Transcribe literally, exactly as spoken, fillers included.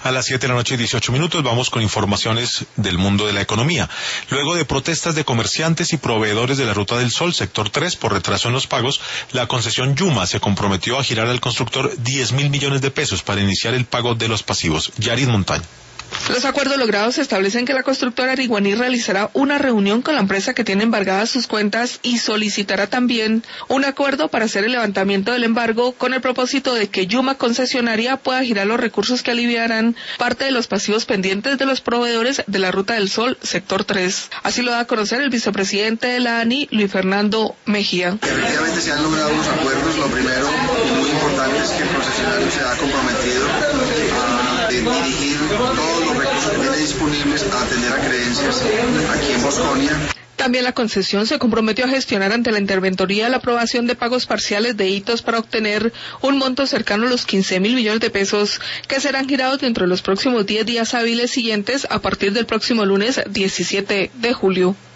A las siete de la noche y dieciocho minutos vamos con informaciones del mundo de la economía. Luego de protestas de comerciantes y proveedores de la Ruta del Sol, sector tres, por retraso en los pagos, la concesión Yuma se comprometió a girar al constructor diez mil millones de pesos para iniciar el pago de los pasivos. Yarid Montaño. Los acuerdos logrados establecen que la constructora Ariguaní realizará una reunión con la empresa que tiene embargadas sus cuentas y solicitará también un acuerdo para hacer el levantamiento del embargo con el propósito de que Yuma concesionaria pueda girar los recursos que aliviarán parte de los pasivos pendientes de los proveedores de la Ruta del Sol, sector tres. Así lo da a conocer el vicepresidente de la ANI, Luis Fernando Mejía. Efectivamente se han logrado los acuerdos. Lo primero, muy importante, es que el concesionario se ha comprometido a dirigir todos los recursos que tiene disponibles a atender a creencias aquí en Bosconia. También la concesión se comprometió a gestionar ante la interventoría la aprobación de pagos parciales de hitos para obtener un monto cercano a los quince mil millones de pesos que serán girados dentro de los próximos diez días hábiles siguientes a partir del próximo lunes diecisiete de julio.